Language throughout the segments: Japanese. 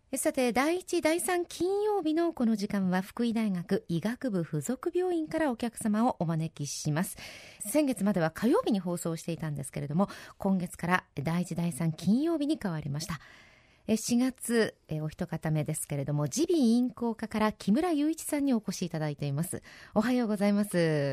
さて、第1、第3金曜日のこの時間は福井大学医学部附属病院からお客様をお招きします。先月までは火曜日に放送していたんですけれども、今月から第1、第3金曜日に変わりました。4月お一方目ですけれども、耳鼻咽喉科から木村雄一さんにお越しいただいています。おはようございます。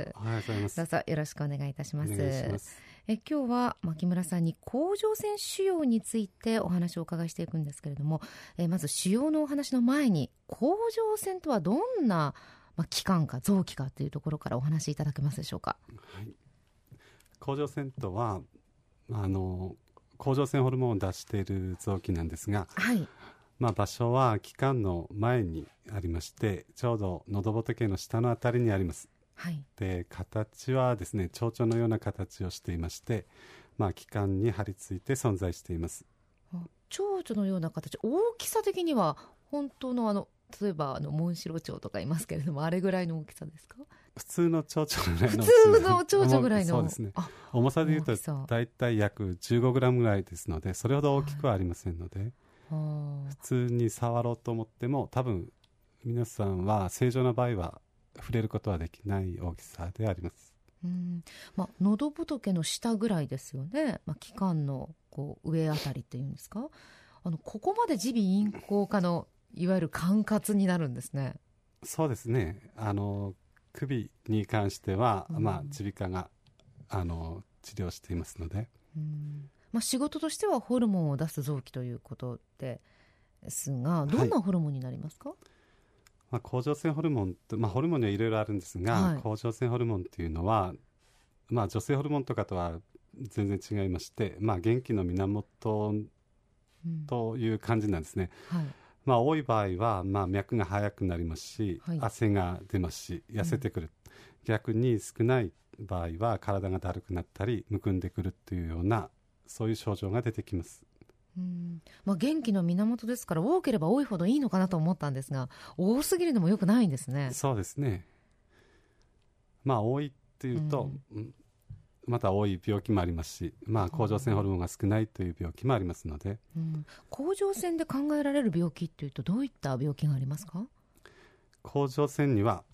おはようございます。 どうぞよろしくお願いいたします。 お願いします。 今日は木村さんに甲状腺腫瘍についてお話をお伺いしていくんですけれども、まず腫瘍のお話の前に、甲状腺とはどんな器官か臓器かというところからお話しいただけますでしょうか。 はい、甲状腺とは甲状腺ホルモンを出している臓器なんですが、 はい、 場所は気管の前にありまして、ちょうど喉仏の下のあたりにあります。 はい、 で、形はですね、蝶々のような形をしていまして、気管に張り付いて存在しています。 蝶々のような形、大きさ的には本当の例えばモンシロチョウとかいますけれども、あれぐらいの大きさですか？ 普通の蝶々ぐらいの、 普通の蝶々ぐらいの、 そうですね。重さでいうとだいたい約15グラムぐらいですので、それほど大きくはありませんので、普通に触ろうと思っても、多分皆さんは正常な場合は触れることはできない大きさであります。 喉仏の下ぐらいですよね。気管の上あたりっていうんですか。ここまで耳鼻咽喉科のいわゆる管轄になるんですね。 そうですね。首に関しては、耳鼻科が治療していますので、 仕事としてはホルモンを出す臓器ということですが、どんなホルモンになりますか？ 甲状腺ホルモンと、ホルモンにはいろいろあるんですが、甲状腺ホルモンというのは、女性ホルモンとかとは全然違いまして、元気の源という感じなんですね。多い場合は、脈が速くなりますし、汗が出ますし、痩せてくる。逆に少ない場合は体がだるくなったりむくんでくるというような、そういう症状が出てきます。 元気の源ですから、多ければ多いほどいいのかなと思ったんですが、多すぎるのも良くないんですね。 そうですね。多いっていうと、また多い病気もありますし、甲状腺ホルモンが少ないという病気もありますので、 甲状腺で考えられる病気っていうと、どういった病気がありますか？ 甲状腺には、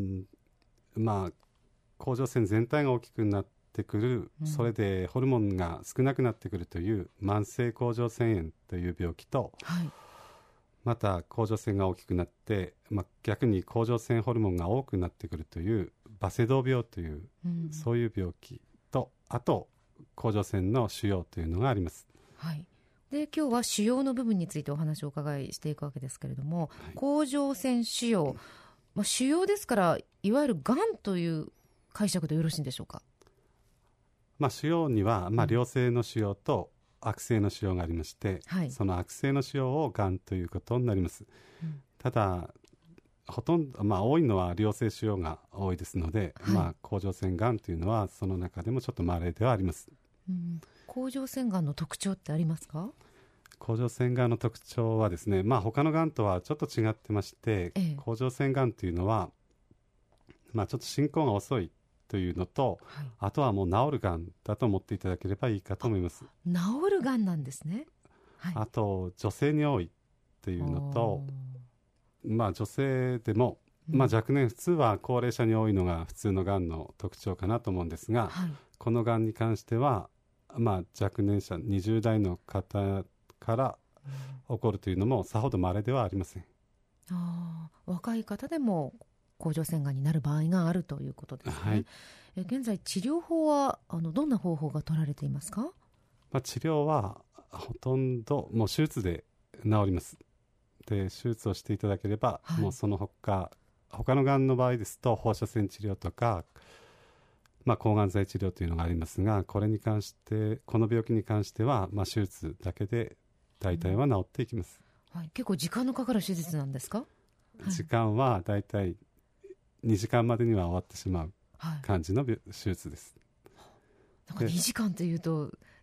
甲状腺全体が大きくなってくる、それでホルモンが少なくなってくるという慢性甲状腺炎という病気と、また甲状腺が大きくなって、逆に甲状腺ホルモンが多くなってくるというバセドウ病という、そういう病気と、あと甲状腺の腫瘍というのがあります。 で、今日は腫瘍の部分についてお話をお伺いしていくわけですけれども、甲状腺腫瘍、腫瘍ですから、いわゆるがんという解釈でよろしいんでしょうか？ 腫瘍には、良性の腫瘍と悪性の腫瘍がありまして、その悪性の腫瘍をがんということになります。ただほとんど、多いのは良性腫瘍が多いですので、甲状腺がんというのはその中でもちょっと稀ではあります。 甲状腺がんの特徴ってありますか？ 甲状腺がんの特徴はですね、他のがんとはちょっと違ってまして、甲状腺がんというのは、ちょっと進行が遅いというのと、あとはもう治るがんだと思っていただければいいかと思います。 治るがんなんですね。 あと女性に多いというのと、女性でも、若年、普通は高齢者に多いのが普通のがんの特徴かなと思うんですが、このがんに関しては、若年者20代の方から起こるというのもさほど稀ではありません。 若い方でも甲状腺がんになる場合があるということですね。現在治療法はどんな方法が取られていますか？ 治療はほとんどもう手術で治ります。で、手術をしていただければ、もうその他のがんの場合ですと放射線治療とか、抗がん剤治療というのがありますが、この病気に関しては、手術だけで大体は治っていきます。 結構時間のかかる手術なんですか？ 時間は大体2時間までには終わってしまう感じの手術です。 2時間というと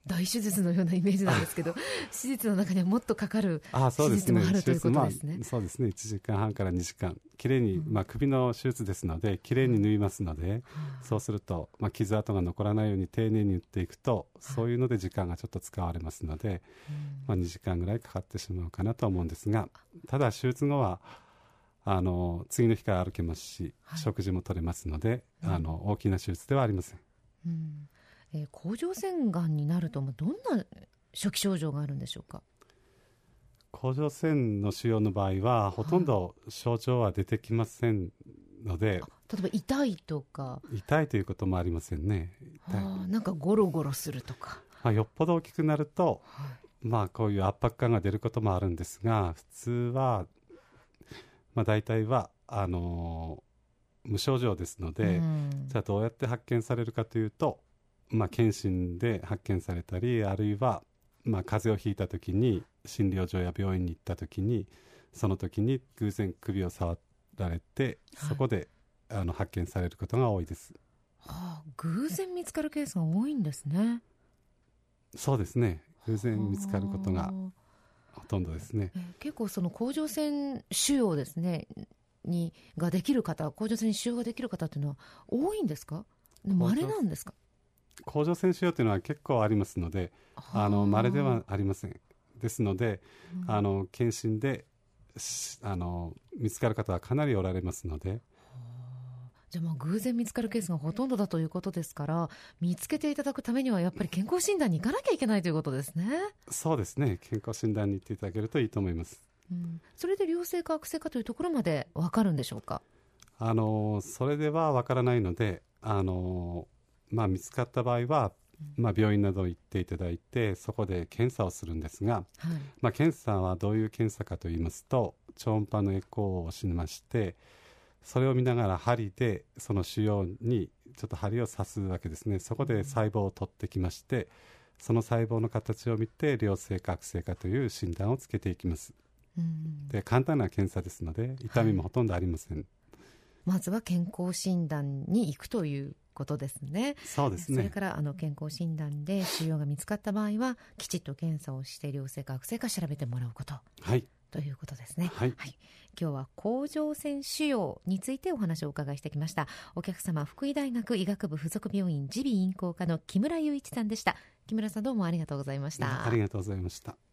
大手術のようなイメージなんですけど手術の中にはもっとかかる手術もあるということですね。 そうですね、1時間半から2時間きれいに、首の手術ですのできれいに縫いますので、そうすると、傷跡が残らないように丁寧に縫っていくと、そういうので時間がちょっと使われますので、2時間ぐらいかかってしまうかなと思うんですが、ただ手術後は次の日から歩けますし、食事も取れますので、大きな手術ではありません。 甲状腺がんになるとどんな初期症状があるんでしょうか。 甲状腺の腫瘍の場合はほとんど症状は出てきませんので、 例えば痛いとか。 痛いということもありませんね。 なんかゴロゴロするとか、 よっぽど大きくなると、こういう圧迫感が出ることもあるんですが、普通は、大体は無症状ですので、じゃあどうやって発見されるかというと、検診で発見されたり、あるいは、風邪をひいた時に診療所や病院に行った時に、その時に偶然首を触られて、そこで発見されることが多いです。 偶然見つかるケースが多いんですね。 そうですね、偶然見つかることがほとんどですね。 結構その甲状腺腫瘍ですねができる方、甲状腺腫瘍ができる方っていうのは多いんですか？稀なんですか？ 甲状腺腫瘍というのは結構ありますので、稀ではありません。ですので、検診で見つかる方はかなりおられますので。 じゃあ偶然見つかるケースがほとんどだということですから、見つけていただくためにはやっぱり健康診断に行かなきゃいけないということですね。 そうですね、健康診断に行っていただけるといいと思います。 それで良性か悪性かというところまで分かるんでしょうか？ それでは分からないので、見つかった場合は、病院など行っていただいて、そこで検査をするんですが、検査はどういう検査かといいますと、超音波のエコーをしまして、それを見ながら針でその腫瘍にちょっと針を刺すわけですね。そこで細胞を取ってきまして、その細胞の形を見て良性か悪性かという診断をつけていきます。で、簡単な検査ですので痛みもほとんどありません。 まずは健康診断に行くということですね。 そうですね。 それから健康診断で腫瘍が見つかった場合はきちっと検査をして良性か悪性か調べてもらうこと、ということですね。今日は甲状腺腫瘍についてお話をお伺いしてきました。お客様、福井大学医学部附属病院耳鼻咽喉科の木村雄一さんでした。木村さん、どうもありがとうございました。 ありがとうございました。